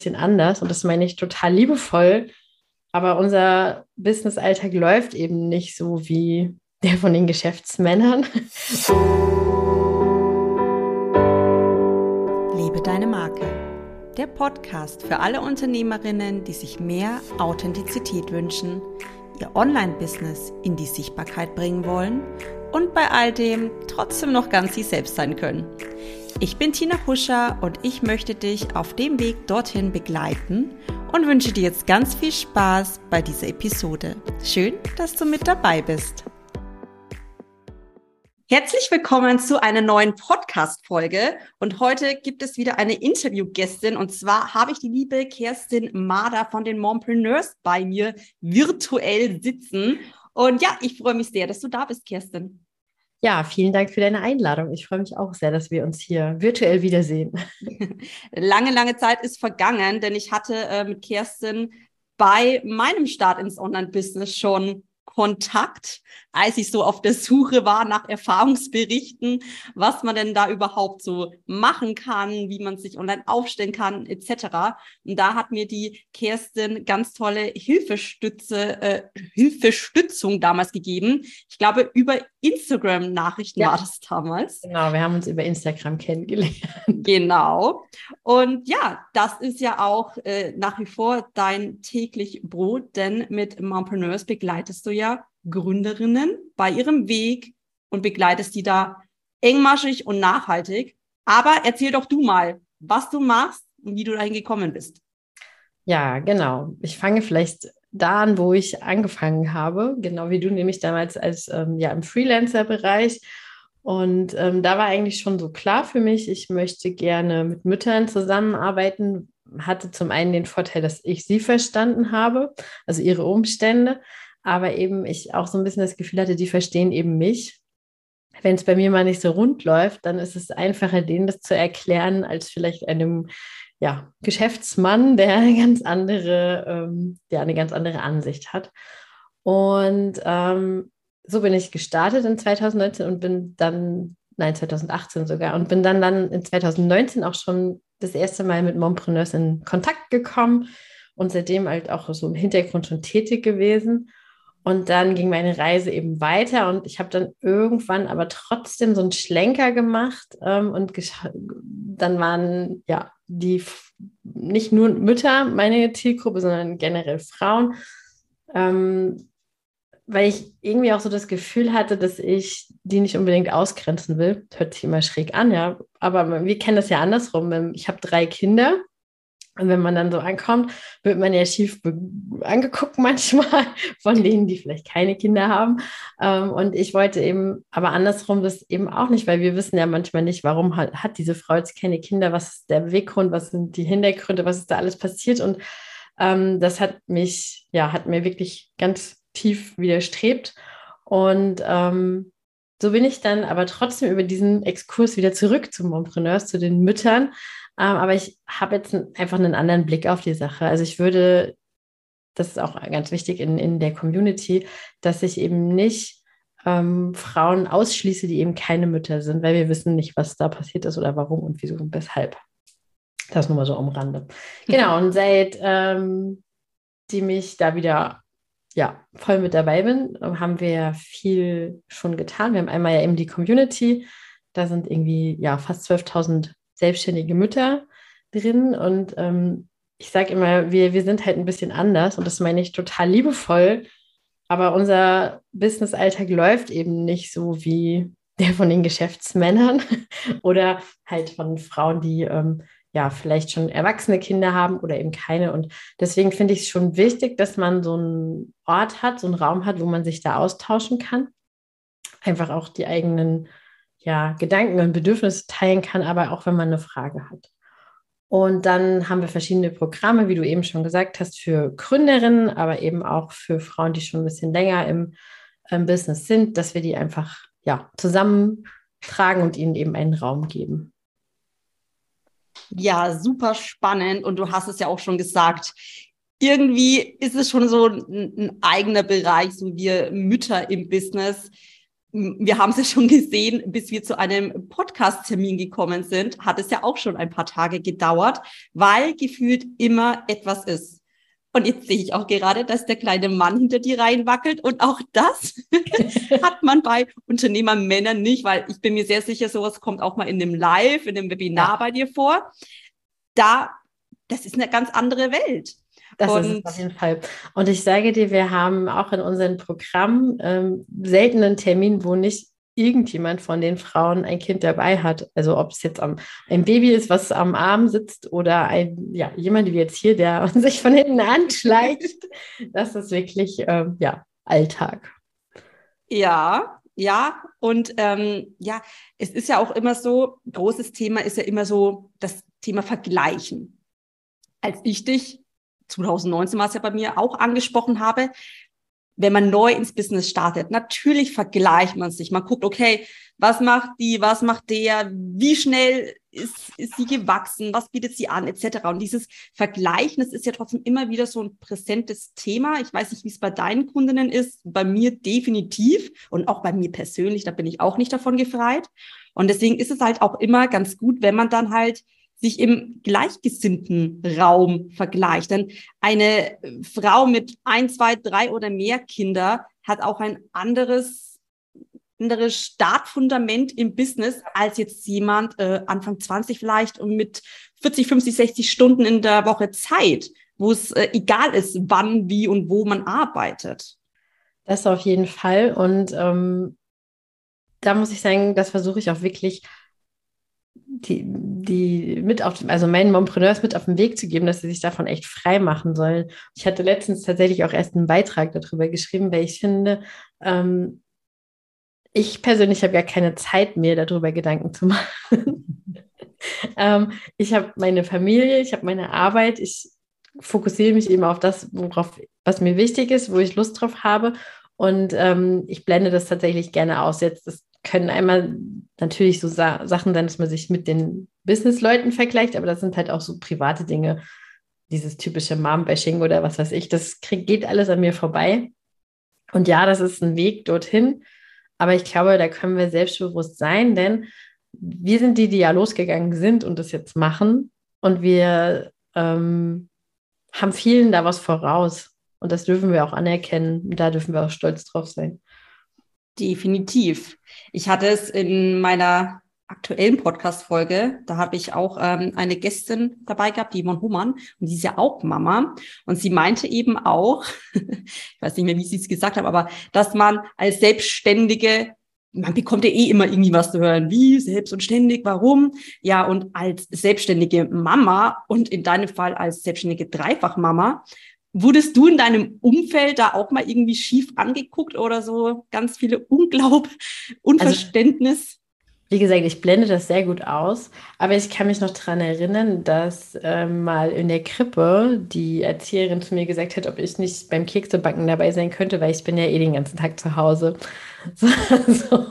bisschen anders und das meine ich total liebevoll, aber unser Business-Alltag läuft eben nicht so wie der von den Geschäftsmännern. Lebe deine Marke. Der Podcast für alle Unternehmerinnen, die sich mehr Authentizität wünschen, ihr Online-Business in die Sichtbarkeit bringen wollen und bei all dem trotzdem noch ganz sie selbst sein können. Ich bin Tina Huscher und ich möchte dich auf dem Weg dorthin begleiten und wünsche dir jetzt ganz viel Spaß bei dieser Episode. Schön, dass du mit dabei bist. Herzlich willkommen zu einer neuen Podcast-Folge und heute gibt es wieder eine Interviewgästin und zwar habe ich die liebe Kerstin Mader von den Mompreneurs bei mir virtuell sitzen und ja, ich freue mich sehr, dass du da bist, Kerstin. Ja, vielen Dank für deine Einladung. Ich freue mich auch sehr, dass wir uns hier virtuell wiedersehen. Lange Zeit ist vergangen, denn ich hatte mit Kerstin bei meinem Start ins Online-Business schon Kontakt, als ich so auf der Suche war nach Erfahrungsberichten, was man denn da überhaupt so machen kann, wie man sich online aufstellen kann, etc. Und da hat mir die Kerstin ganz tolle Hilfestützung damals gegeben. Ich glaube, über Instagram-Nachrichten war das damals. Genau, wir haben uns über Instagram kennengelernt. Genau. Und ja, das ist ja auch nach wie vor dein täglich Brot, denn mit Mompreneurs begleitest du ja Gründerinnen bei ihrem Weg und begleitest die da engmaschig und nachhaltig. Aber erzähl doch du mal, was du machst und wie du dahin gekommen bist. Ja, genau. Ich fange vielleicht da an, wo ich angefangen habe, genau wie du, nämlich damals als im Freelancer-Bereich. Und da war eigentlich schon so klar für mich, ich möchte gerne mit Müttern zusammenarbeiten. Hatte zum einen den Vorteil, dass ich sie verstanden habe, also ihre Umstände, aber eben ich auch so ein bisschen das Gefühl hatte, die verstehen eben mich. Wenn es bei mir mal nicht so rund läuft, dann ist es einfacher, denen das zu erklären, als vielleicht einem Geschäftsmann, der eine ganz andere Ansicht hat. Und so bin ich gestartet in 2019 und bin dann, nein, 2018 sogar, und bin dann in 2019 auch schon das erste Mal mit Mompreneurs in Kontakt gekommen und seitdem halt auch so im Hintergrund schon tätig gewesen. Und dann ging meine Reise eben weiter und ich habe dann irgendwann aber trotzdem so einen Schlenker gemacht dann waren ja nicht nur Mütter meine Zielgruppe, sondern generell Frauen, weil ich irgendwie auch so das Gefühl hatte, dass ich die nicht unbedingt ausgrenzen will. Das hört sich immer schräg an, ja, aber wir kennen das ja andersrum. Ich habe 3 Kinder. Und wenn man dann so ankommt, wird man ja schief angeguckt manchmal von denen, die vielleicht keine Kinder haben. Und ich wollte eben, aber andersrum das eben auch nicht, weil wir wissen ja manchmal nicht, warum hat diese Frau jetzt keine Kinder, was ist der Beweggrund, was sind die Hintergründe, was ist da alles passiert. Und das hat mir wirklich ganz tief widerstrebt. Und so bin ich dann aber trotzdem über diesen Exkurs wieder zurück zum Mompreneurs, zu den Müttern. Aber ich habe jetzt einfach einen anderen Blick auf die Sache. Also das ist auch ganz wichtig in der Community, dass ich eben nicht Frauen ausschließe, die eben keine Mütter sind, weil wir wissen nicht, was da passiert ist oder warum und wieso und weshalb. Das nur mal so am Rande. Genau, und seit die mich da wieder voll mit dabei bin, haben wir viel schon getan. Wir haben einmal ja eben die Community, da sind irgendwie fast 12.000 selbstständige Mütter drin und ich sage immer, wir sind halt ein bisschen anders und das meine ich total liebevoll, aber unser Business-Alltag läuft eben nicht so wie der von den Geschäftsmännern oder halt von Frauen, die vielleicht schon erwachsene Kinder haben oder eben keine. Und deswegen finde ich es schon wichtig, dass man so einen Ort hat, so einen Raum hat, wo man sich da austauschen kann. Einfach auch die eigenen Gedanken und Bedürfnisse teilen kann, aber auch wenn man eine Frage hat. Und dann haben wir verschiedene Programme, wie du eben schon gesagt hast, für Gründerinnen, aber eben auch für Frauen, die schon ein bisschen länger im Business sind, dass wir die einfach zusammentragen und ihnen eben einen Raum geben. Ja, super spannend und du hast es ja auch schon gesagt. Irgendwie ist es schon so ein eigener Bereich, so wir Mütter im Business. wir haben es ja schon gesehen, bis wir zu einem Podcast-Termin gekommen sind, hat es ja auch schon ein paar Tage gedauert, weil gefühlt immer etwas ist. Und jetzt sehe ich auch gerade, dass der kleine Mann hinter dir reinwackelt. Und auch das hat man bei Unternehmermännern nicht, weil ich bin mir sehr sicher, sowas kommt auch mal in einem Live, in einem Webinar bei dir vor. Das ist eine ganz andere Welt. Das ist es auf jeden Fall. Und ich sage dir, wir haben auch in unserem Programm selten einen Termin, wo nicht irgendjemand von den Frauen ein Kind dabei hat. Also ob es jetzt ein Baby ist, was am Arm sitzt oder jemand wie jetzt hier, der sich von hinten anschleicht. Das ist wirklich Alltag. Ja. Und es ist ja auch immer so, großes Thema ist ja immer so das Thema Vergleichen. Als ich dich 2019 war es ja bei mir auch angesprochen habe, wenn man neu ins Business startet, natürlich vergleicht man sich. Man guckt, okay, was macht die, was macht der, wie schnell ist sie gewachsen, was bietet sie an, etc. Und dieses Vergleichen, das ist ja trotzdem immer wieder so ein präsentes Thema. Ich weiß nicht, wie es bei deinen Kundinnen ist, bei mir definitiv und auch bei mir persönlich, da bin ich auch nicht davon gefeit. Und deswegen ist es halt auch immer ganz gut, wenn man dann halt sich im gleichgesinnten Raum vergleicht. Denn eine Frau mit 1, 2, 3 oder mehr Kinder hat auch ein anderes Startfundament im Business als jetzt jemand Anfang 20 vielleicht und mit 40, 50, 60 Stunden in der Woche Zeit, wo es egal ist, wann, wie und wo man arbeitet. Das auf jeden Fall. Und da muss ich sagen, das versuche ich auch wirklich die also meinen Mompreneurs mit auf den Weg zu geben, dass sie sich davon echt frei machen sollen. Ich hatte letztens tatsächlich auch erst einen Beitrag darüber geschrieben, weil ich finde, ich persönlich habe gar keine Zeit, mir darüber Gedanken zu machen. Ich habe meine Familie, ich habe meine Arbeit, ich fokussiere mich eben auf das, was mir wichtig ist, wo ich Lust drauf habe. Und ich blende das tatsächlich gerne aus. Jetzt, das können einmal natürlich so Sachen sein, dass man sich mit den Businessleuten vergleicht, aber das sind halt auch so private Dinge, dieses typische Mom-Bashing oder was weiß ich, geht alles an mir vorbei. Und ja, das ist ein Weg dorthin, aber ich glaube, da können wir selbstbewusst sein, denn wir sind die ja losgegangen sind und das jetzt machen und wir haben vielen da was voraus und das dürfen wir auch anerkennen und da dürfen wir auch stolz drauf sein. Definitiv. Ich hatte es in meiner aktuellen Podcast-Folge, da habe ich auch eine Gästin dabei gehabt, die Yvonne Humann, und die ist ja auch Mama. Und sie meinte eben auch, ich weiß nicht mehr, wie sie es gesagt hat, aber dass man als Selbstständige, man bekommt ja immer irgendwie was zu hören, wie selbst und ständig, warum? Ja, und als selbstständige Mama und in deinem Fall als selbstständige Dreifachmama, wurdest du in deinem Umfeld da auch mal irgendwie schief angeguckt oder so ganz viele Unverständnis? Also, wie gesagt, ich blende das sehr gut aus, aber ich kann mich noch daran erinnern, dass mal in der Krippe die Erzieherin zu mir gesagt hat, ob ich nicht beim Keksebacken dabei sein könnte, weil ich bin ja eh den ganzen Tag zu Hause. So.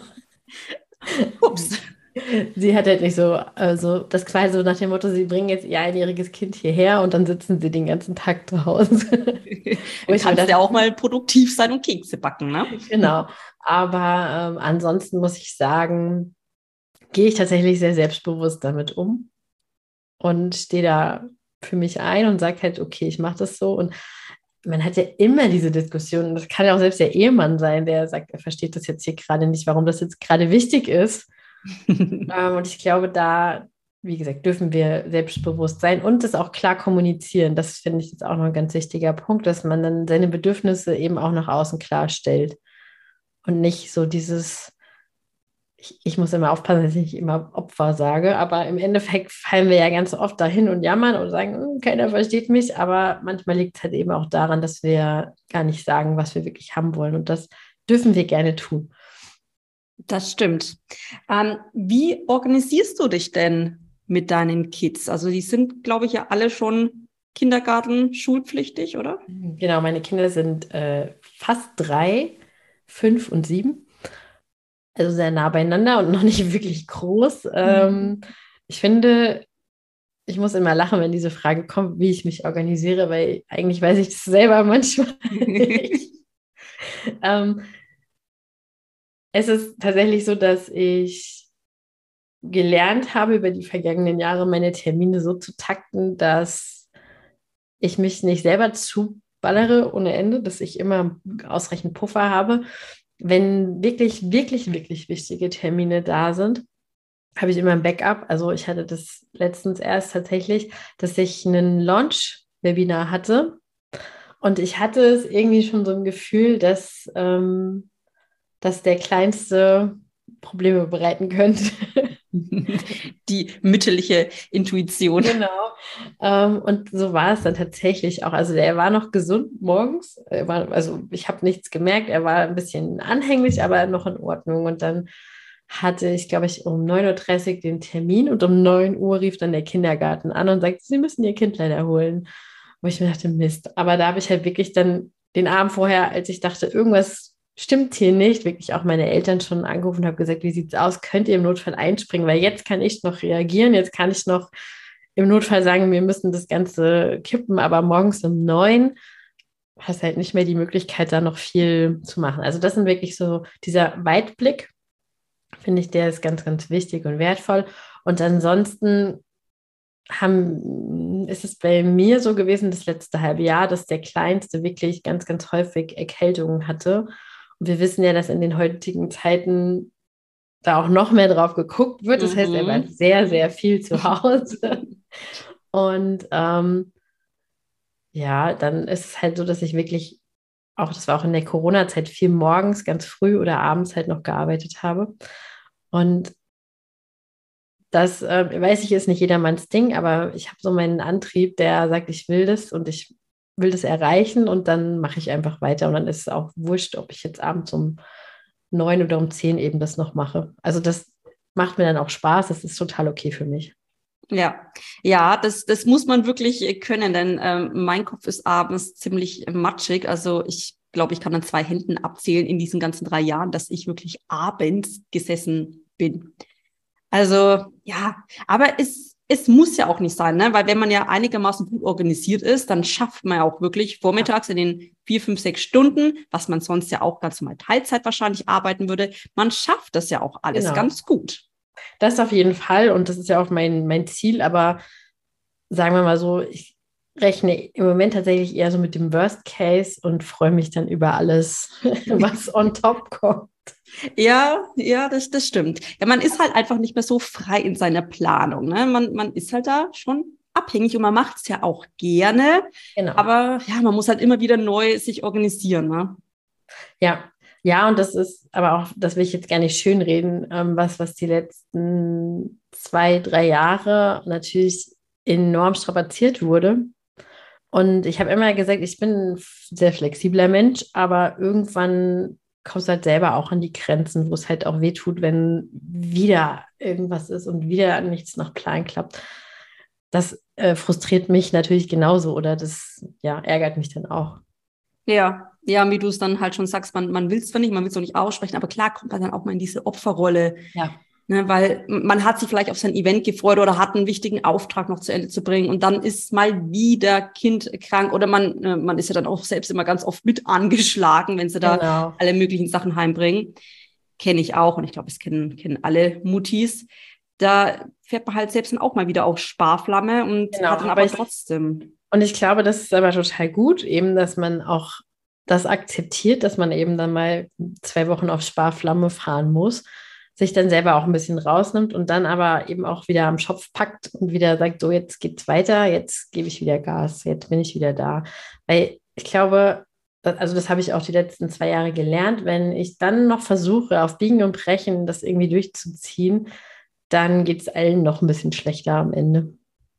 Ups. Sie hat halt nicht das quasi so nach dem Motto, sie bringen jetzt ihr einjähriges Kind hierher und dann sitzen sie den ganzen Tag zu Hause. Du kannst ja auch mal produktiv sein und Kekse backen, ne? Genau, aber ansonsten muss ich sagen, gehe ich tatsächlich sehr selbstbewusst damit um und stehe da für mich ein und sage halt, okay, ich mache das so. Und man hat ja immer diese Diskussion, das kann ja auch selbst der Ehemann sein, der sagt, er versteht das jetzt hier gerade nicht, warum das jetzt gerade wichtig ist. Und ich glaube, da, wie gesagt, dürfen wir selbstbewusst sein und das auch klar kommunizieren. Das finde ich jetzt auch noch ein ganz wichtiger Punkt, dass man dann seine Bedürfnisse eben auch nach außen klarstellt und nicht so dieses, ich muss immer aufpassen, dass ich nicht immer Opfer sage, aber im Endeffekt fallen wir ja ganz oft dahin und jammern und sagen, keiner versteht mich, aber manchmal liegt es halt eben auch daran, dass wir gar nicht sagen, was wir wirklich haben wollen und das dürfen wir gerne tun. Das stimmt. Wie organisierst du dich denn mit deinen Kids? Also die sind, glaube ich, ja alle schon Kindergarten, schulpflichtig, oder? Genau, meine Kinder sind fast 3, 5 und 7. Also sehr nah beieinander und noch nicht wirklich groß. Ich finde, ich muss immer lachen, wenn diese Frage kommt, wie ich mich organisiere, weil eigentlich weiß ich das selber manchmal nicht. Es ist tatsächlich so, dass ich gelernt habe, über die vergangenen Jahre meine Termine so zu takten, dass ich mich nicht selber zuballere ohne Ende, dass ich immer ausreichend Puffer habe. Wenn wirklich, wirklich, wirklich wichtige Termine da sind, habe ich immer ein Backup. Also ich hatte das letztens erst tatsächlich, dass ich einen Launch-Webinar hatte und ich hatte es irgendwie schon so ein Gefühl, dass der Kleinste Probleme bereiten könnte. Die mütterliche Intuition. Genau. Und so war es dann tatsächlich auch. Also er war noch gesund morgens. Also ich habe nichts gemerkt. Er war ein bisschen anhänglich, aber noch in Ordnung. Und dann hatte ich, glaube ich, um 9:30 Uhr den Termin und um 9 Uhr rief dann der Kindergarten an und sagte, Sie müssen Ihr Kind leider holen. Wo ich mir dachte, Mist. Aber da habe ich halt wirklich dann den Abend vorher, als ich dachte, irgendwas stimmt hier nicht, wirklich auch meine Eltern schon angerufen und habe gesagt, wie sieht's aus? Könnt ihr im Notfall einspringen? Weil jetzt kann ich noch reagieren, jetzt kann ich noch im Notfall sagen, wir müssen das Ganze kippen, aber morgens um 9 hast halt nicht mehr die Möglichkeit, da noch viel zu machen. Also das sind wirklich so dieser Weitblick, finde ich, der ist ganz, ganz wichtig und wertvoll. Und ansonsten ist es bei mir so gewesen, das letzte halbe Jahr, dass der Kleinste wirklich ganz, ganz häufig Erkältungen hatte. Und wir wissen ja, dass in den heutigen Zeiten da auch noch mehr drauf geguckt wird. Das heißt, er war sehr, sehr viel zu Hause. Und ja, dann ist es halt so, dass ich wirklich auch, das war auch in der Corona-Zeit, viel morgens ganz früh oder abends halt noch gearbeitet habe. Und das, weiß ich, ist nicht jedermanns Ding, aber ich habe so meinen Antrieb, der sagt, ich will das und ich will das erreichen und dann mache ich einfach weiter. Und dann ist es auch wurscht, ob ich jetzt abends um 9 oder um 10 eben das noch mache. Also das macht mir dann auch Spaß, das ist total okay für mich. Ja, das muss man wirklich können, denn mein Kopf ist abends ziemlich matschig. Also ich glaube, ich kann an 2 Händen abzählen in diesen ganzen 3 Jahren, dass ich wirklich abends gesessen bin. Also ja, aber es muss ja auch nicht sein, ne? Weil wenn man ja einigermaßen gut organisiert ist, dann schafft man ja auch wirklich vormittags in den 4, 5, 6 Stunden, was man sonst ja auch ganz normal Teilzeit wahrscheinlich arbeiten würde, man schafft das ja auch alles ganz gut. Das auf jeden Fall und das ist ja auch mein Ziel, aber sagen wir mal so, ich rechne im Moment tatsächlich eher so mit dem Worst Case und freue mich dann über alles, was on top kommt. Ja, das stimmt. Ja, man ist halt einfach nicht mehr so frei in seiner Planung, ne? Man ist halt da schon abhängig und man macht es ja auch gerne. Genau. Aber ja, man muss halt immer wieder neu sich organisieren, ne? Ja, und das ist aber auch, das will ich jetzt gar nicht schönreden, was die letzten 2, 3 Jahre natürlich enorm strapaziert wurde. Und ich habe immer gesagt, ich bin ein sehr flexibler Mensch, aber irgendwann kommst du halt selber auch an die Grenzen, wo es halt auch wehtut, wenn wieder irgendwas ist und wieder nichts nach Plan klappt. Das frustriert mich natürlich genauso oder das ja, ärgert mich dann auch. Ja, wie du es dann halt schon sagst, man will es zwar nicht, man will es auch nicht aussprechen, aber klar kommt man dann auch mal in diese Opferrolle. Ja. Ne, weil man hat sich vielleicht auf sein Event gefreut oder hat einen wichtigen Auftrag noch zu Ende zu bringen und dann ist mal wieder Kind krank oder man ist ja dann auch selbst immer ganz oft mit angeschlagen, wenn sie da alle möglichen Sachen heimbringen. Kenne ich auch und ich glaube, es kennen alle Muttis. Da fährt man halt selbst dann auch mal wieder auf Sparflamme und hat dann aber trotzdem. Und ich glaube, das ist aber total gut, eben, dass man auch das akzeptiert, dass man eben dann mal 2 Wochen auf Sparflamme fahren muss, sich dann selber auch ein bisschen rausnimmt und dann aber eben auch wieder am Schopf packt und wieder sagt, so jetzt geht's weiter, jetzt gebe ich wieder Gas, jetzt bin ich wieder da. Weil ich glaube, also das habe ich auch die letzten 2 Jahre gelernt, wenn ich dann noch versuche, auf Biegen und Brechen das irgendwie durchzuziehen, dann geht es allen noch ein bisschen schlechter am Ende.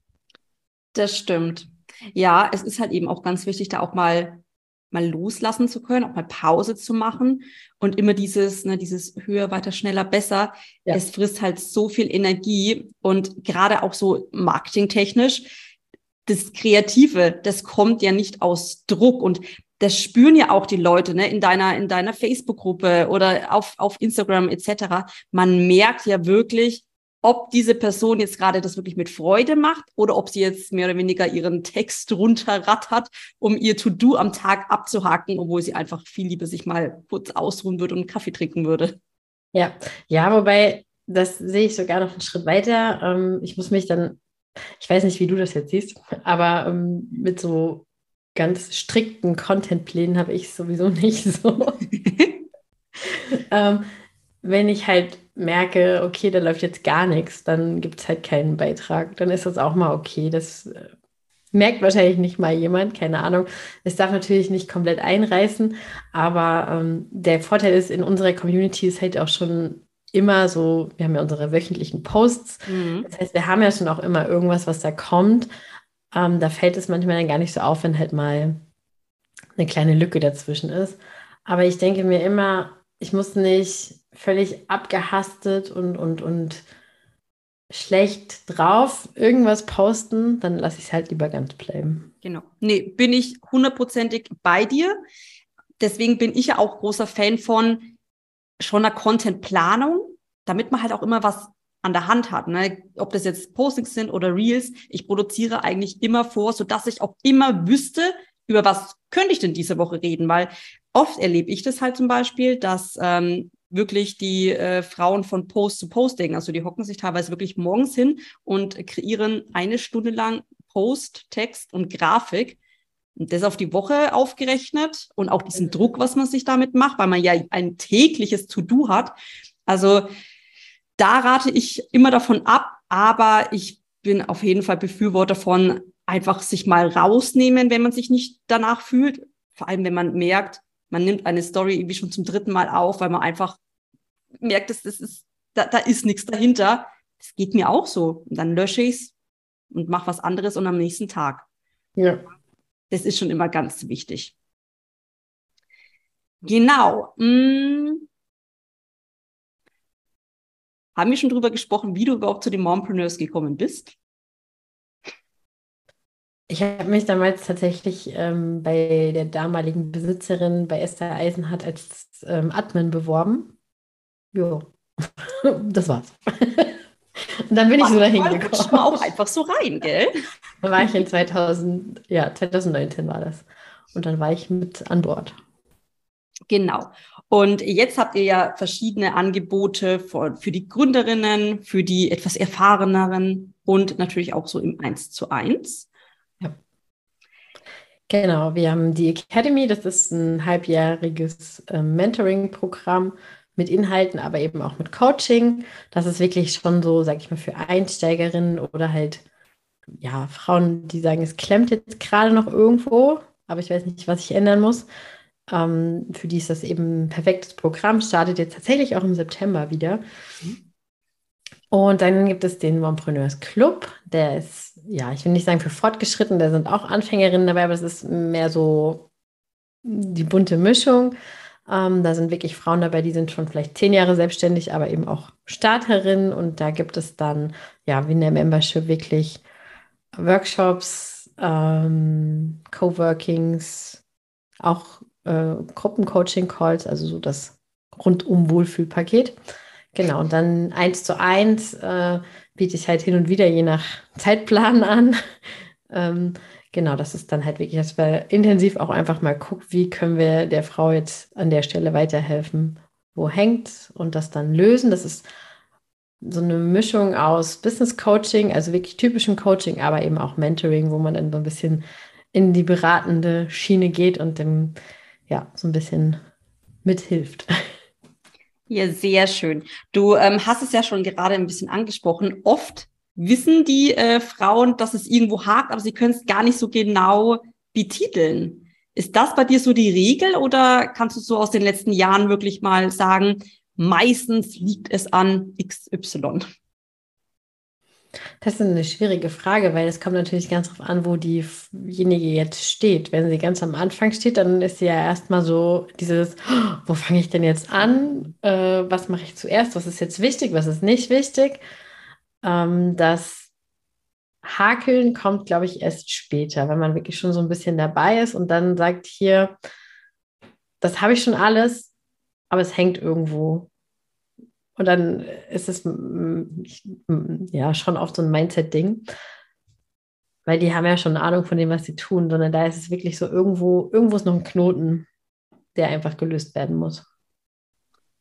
Das stimmt. Ja, es ist halt eben auch ganz wichtig, da auch mal loslassen zu können, auch mal Pause zu machen und immer dieses höher, weiter, schneller, besser. Ja. Es frisst halt so viel Energie und gerade auch so marketingtechnisch, das Kreative, das kommt ja nicht aus Druck und das spüren ja auch die Leute, ne, in deiner Facebook-Gruppe oder auf Instagram etc. Man merkt ja wirklich, ob diese Person jetzt gerade das wirklich mit Freude macht oder ob sie jetzt mehr oder weniger ihren Text runterrattert, um ihr To-Do am Tag abzuhaken, obwohl sie einfach viel lieber sich mal kurz ausruhen würde und einen Kaffee trinken würde. Ja, ja, wobei, das sehe ich sogar noch einen Schritt weiter. Ich muss mich dann, ich weiß nicht, wie du das jetzt siehst, aber mit so ganz strikten Contentplänen habe ich sowieso nicht so. Ähm, wenn ich halt merke, okay, da läuft jetzt gar nichts, dann gibt es halt keinen Beitrag. Dann ist das auch mal okay. Das merkt wahrscheinlich nicht mal jemand, keine Ahnung. Es darf natürlich nicht komplett einreißen, aber der Vorteil ist, in unserer Community ist halt auch schon immer so, wir haben ja unsere wöchentlichen Posts. Mhm. Das heißt, wir haben ja schon auch immer irgendwas, was da kommt. Da fällt es manchmal dann gar nicht so auf, wenn halt mal eine kleine Lücke dazwischen ist. Aber ich denke mir immer, ich muss nicht völlig abgehastet und schlecht drauf irgendwas posten, dann lasse ich es halt lieber ganz bleiben. Genau. Nee, bin ich hundertprozentig bei dir. Deswegen bin ich ja auch großer Fan von schon einer Content-Planung, damit man halt auch immer was an der Hand hat. Ne? Ob das jetzt Postings sind oder Reels, ich produziere eigentlich immer vor, sodass ich auch immer wüsste, über was könnte ich denn diese Woche reden, weil oft erlebe ich das halt zum Beispiel, dass wirklich die Frauen von Post zu Post denken. Also die hocken sich teilweise wirklich morgens hin und kreieren eine Stunde lang Post, Text und Grafik. Und das auf die Woche aufgerechnet und auch diesen Druck, was man sich damit macht, weil man ja ein tägliches To-Do hat. Also da rate ich immer davon ab, aber ich bin auf jeden Fall Befürworter von einfach sich mal rausnehmen, wenn man sich nicht danach fühlt. Vor allem, wenn man merkt, man nimmt eine Story irgendwie schon zum dritten Mal auf, weil man einfach merkt, da ist nichts dahinter. Das geht mir auch so. Und dann lösche ich es und mache was anderes und am nächsten Tag. Ja. Das ist schon immer ganz wichtig. Genau. Haben wir schon drüber gesprochen, wie du überhaupt zu den Mompreneurs gekommen bist? Ich habe mich damals tatsächlich bei der damaligen Besitzerin bei Esther Eisenhardt als Admin beworben. Jo, das war's. Und dann bin ich so dahin Manchmal rutscht man gekommen. auch einfach so rein, gell? Dann war ich in 2000, ja, 2019 war das. Und dann war ich mit an Bord. Genau. Und jetzt habt ihr ja verschiedene Angebote für die Gründerinnen, für die etwas erfahreneren und natürlich auch so im 1:1. Ja. Genau, wir haben die Academy, das ist ein halbjähriges Mentoring-Programm mit Inhalten, aber eben auch mit Coaching. Das ist wirklich schon so, sag ich mal, für Einsteigerinnen oder halt, ja, Frauen, die sagen, es klemmt jetzt gerade noch irgendwo, aber ich weiß nicht, was ich ändern muss. Für die ist das eben ein perfektes Programm, startet jetzt tatsächlich auch im September wieder. Und dann gibt es den Mompreneurs Club. Der ist, ja, ich will nicht sagen für Fortgeschritten, da sind auch Anfängerinnen dabei, aber es ist mehr so die bunte Mischung. Da sind wirklich Frauen dabei, die sind schon vielleicht 10 Jahre selbstständig, aber eben auch Starterinnen. Und da gibt es dann, ja, wie in der Membership wirklich Workshops, Coworkings, auch Gruppencoaching-Calls, also so das rundum Wohlfühlpaket. Genau, und dann 1:1 biete ich halt hin und wieder je nach Zeitplan an. ähm, genau, das ist dann halt wirklich, dass wir intensiv auch einfach mal gucken, wie können wir der Frau jetzt an der Stelle weiterhelfen, wo hängt und das dann lösen. Das ist so eine Mischung aus Business Coaching, also wirklich typischem Coaching, aber eben auch Mentoring, wo man dann so ein bisschen in die beratende Schiene geht und dem, ja, so ein bisschen mithilft. Ja, sehr schön. Du hast es ja schon gerade ein bisschen angesprochen. Oft wissen die Frauen, dass es irgendwo hakt, aber sie können es gar nicht so genau betiteln. Ist das bei dir so die Regel oder kannst du so aus den letzten Jahren wirklich mal sagen, meistens liegt es an XY? Das ist eine schwierige Frage, weil es kommt natürlich ganz darauf an, wo diejenige jetzt steht. Wenn sie ganz am Anfang steht, dann ist sie ja erstmal so dieses, "Oh, wo fange ich denn jetzt an? Was mache ich zuerst? Was ist jetzt wichtig? Was ist nicht wichtig?" Das Hakeln kommt, glaube ich, erst später, wenn man wirklich schon so ein bisschen dabei ist und dann sagt, hier, das habe ich schon alles, aber es hängt irgendwo. Und dann ist es ja schon oft so ein Mindset-Ding, weil die haben ja schon eine Ahnung von dem, was sie tun, sondern da ist es wirklich so, irgendwo ist noch ein Knoten, der einfach gelöst werden muss.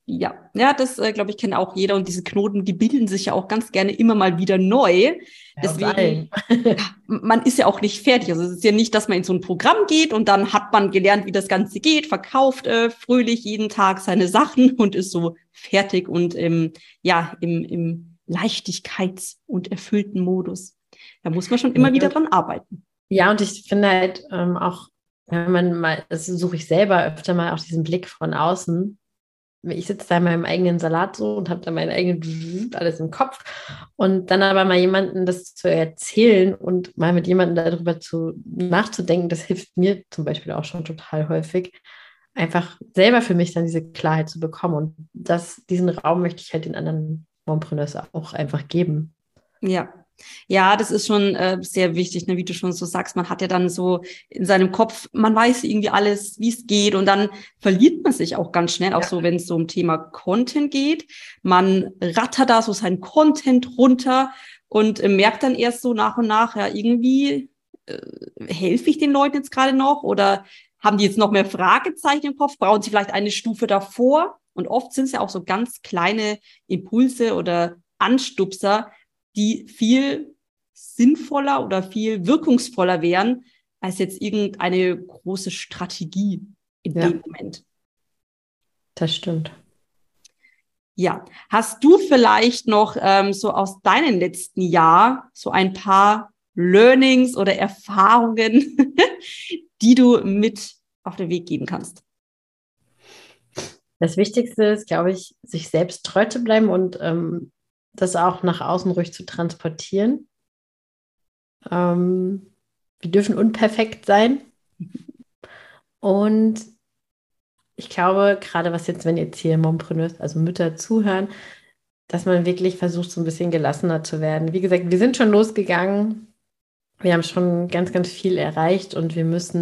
Ja, das, glaube ich, kennt auch jeder. Und diese Knoten, die bilden sich ja auch ganz gerne immer mal wieder neu. Ja, uns Deswegen, allen. man ist ja auch nicht fertig. Also es ist ja nicht, dass man in so ein Programm geht und dann hat man gelernt, wie das Ganze geht, verkauft fröhlich jeden Tag seine Sachen und ist so fertig und im Leichtigkeits- und erfüllten Modus. Da muss man schon immer wieder dran arbeiten. Ja, und ich finde halt auch, wenn man mal, das suche ich selber öfter mal auch diesen Blick von außen. Ich sitze da in meinem eigenen Salat so und habe da meinen eigenen alles im Kopf. Und dann aber mal jemanden das zu erzählen und mal mit jemandem darüber nachzudenken, das hilft mir zum Beispiel auch schon total häufig, einfach selber für mich dann diese Klarheit zu bekommen. Und diesen Raum möchte ich halt den anderen Mompreneurs auch einfach geben. Ja. Ja, das ist schon sehr wichtig, ne, wie du schon so sagst. Man hat ja dann so in seinem Kopf, man weiß irgendwie alles, wie es geht, und dann verliert man sich auch ganz schnell, auch so, wenn es so um Thema Content geht. Man rattert da so seinen Content runter und merkt dann erst so nach und nach, ja, irgendwie helfe ich den Leuten jetzt gerade noch oder haben die jetzt noch mehr Fragezeichen im Kopf? Brauchen sie vielleicht eine Stufe davor? Und oft sind es ja auch so ganz kleine Impulse oder Anstupser, die viel sinnvoller oder viel wirkungsvoller wären als jetzt irgendeine große Strategie in dem Moment. Das stimmt. Ja, hast du vielleicht noch so aus deinem letzten Jahr so ein paar Learnings oder Erfahrungen, die du mit auf den Weg geben kannst? Das Wichtigste ist, glaube ich, sich selbst treu zu bleiben und das auch nach außen ruhig zu transportieren. Wir dürfen unperfekt sein. Und ich glaube, gerade was jetzt, wenn jetzt hier Mompreneurs, also Mütter zuhören, dass man wirklich versucht, so ein bisschen gelassener zu werden. Wie gesagt, wir sind schon losgegangen. Wir haben schon ganz, ganz viel erreicht und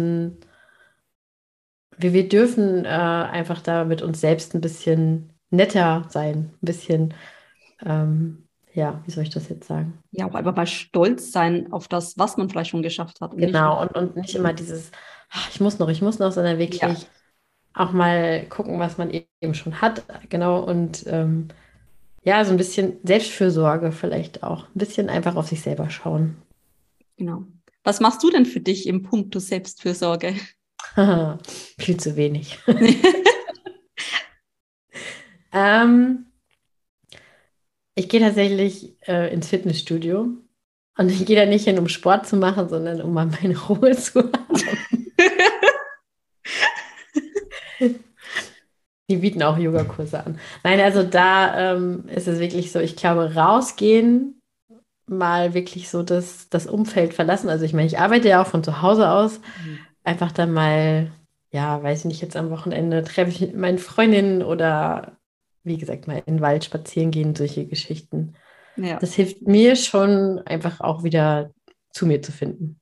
wir dürfen einfach da mit uns selbst ein bisschen netter sein. Ein bisschen, wie soll ich das jetzt sagen? Ja, auch einfach mal stolz sein auf das, was man vielleicht schon geschafft hat. Und nicht, Genau, und nicht immer dieses, ich muss noch, sondern ja, wirklich auch mal gucken, was man eben schon hat. Genau, und ja, so ein bisschen Selbstfürsorge vielleicht auch. Ein bisschen einfach auf sich selber schauen. genau. Was machst du denn für dich im Punkto Selbstfürsorge? Viel zu wenig. Ähm, Ich gehe tatsächlich ins Fitnessstudio und ich gehe da nicht hin, um Sport zu machen, sondern um mal meine Ruhe zu haben. Die bieten auch Yogakurse an. Nein, also da ist es wirklich so, ich glaube, rausgehen, mal wirklich so das Umfeld verlassen. Also ich meine, ich arbeite ja auch von zu Hause aus. Einfach dann mal, ja, weiß ich nicht, jetzt am Wochenende treffe ich mit meinen Freundinnen oder wie gesagt, mal in den Wald spazieren gehen, solche Geschichten. Ja. Das hilft mir schon, einfach auch wieder zu mir zu finden.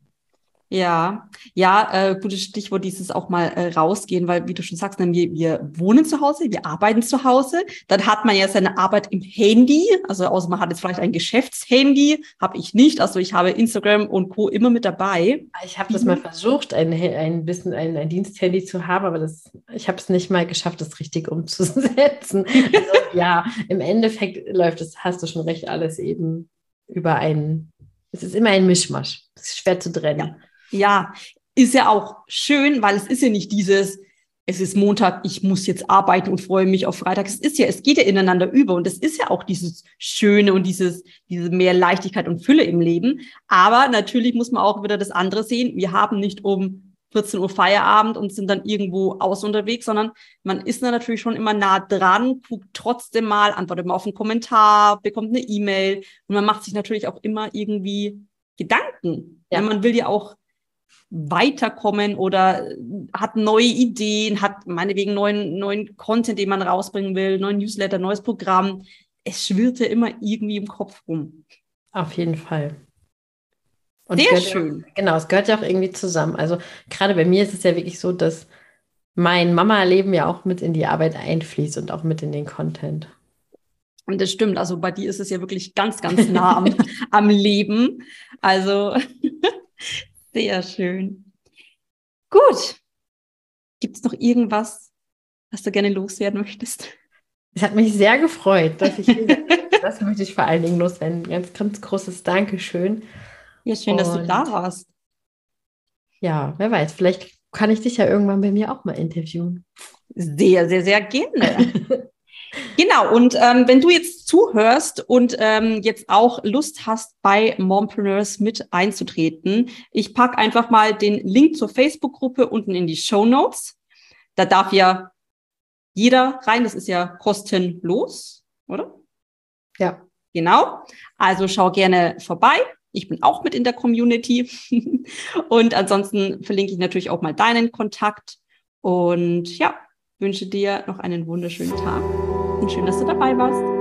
Ja, gutes Stichwort, dieses auch mal rausgehen, weil, wie du schon sagst, ne, wir wohnen zu Hause, wir arbeiten zu Hause, dann hat man ja seine Arbeit im Handy, also außer man hat jetzt vielleicht ein Geschäftshandy, habe ich nicht, also ich habe Instagram und Co. immer mit dabei. Ich habe das mal versucht, ein Diensthandy zu haben, aber ich habe es nicht mal geschafft, das richtig umzusetzen. Also ja, im Endeffekt hast du schon recht, alles eben es ist immer ein Mischmasch. Es ist schwer zu trennen. Ja, ist ja auch schön, weil es ist ja nicht es ist Montag, ich muss jetzt arbeiten und freue mich auf Freitag. Es geht ja ineinander über und es ist ja auch dieses Schöne und diese mehr Leichtigkeit und Fülle im Leben. Aber natürlich muss man auch wieder das andere sehen. Wir haben nicht um 14 Uhr Feierabend und sind dann irgendwo aus unterwegs, sondern man ist dann natürlich schon immer nah dran, guckt trotzdem mal, antwortet mal auf einen Kommentar, bekommt eine E-Mail und man macht sich natürlich auch immer irgendwie Gedanken. Ja. Man will ja auch weiterkommen oder hat neue Ideen, hat meinetwegen neuen Content, den man rausbringen will, neuen Newsletter, neues Programm. Es schwirrt ja immer irgendwie im Kopf rum. Auf jeden Fall. Und Sehr schön. Genau, es gehört ja auch irgendwie zusammen. Also gerade bei mir ist es ja wirklich so, dass mein Mama-Leben ja auch mit in die Arbeit einfließt und auch mit in den Content. Und das stimmt. Also bei dir ist es ja wirklich ganz, ganz nah am Leben. Also sehr schön. Gut. Gibt es noch irgendwas, was du gerne loswerden möchtest? Es hat mich sehr gefreut, dass ich das möchte ich vor allen Dingen loswerden. Ganz, ganz großes Dankeschön. Ja, schön, dass du da warst. Ja, wer weiß, vielleicht kann ich dich ja irgendwann bei mir auch mal interviewen. Sehr, sehr, sehr gerne. Genau, und wenn du jetzt zuhörst und jetzt auch Lust hast, bei Mompreneurs mit einzutreten, ich packe einfach mal den Link zur Facebook-Gruppe unten in die Shownotes. Da darf ja jeder rein, das ist ja kostenlos, oder? Ja. Genau, also schau gerne vorbei. Ich bin auch mit in der Community. Und ansonsten verlinke ich natürlich auch mal deinen Kontakt. Und ja, wünsche dir noch einen wunderschönen Tag und schön, dass du dabei warst.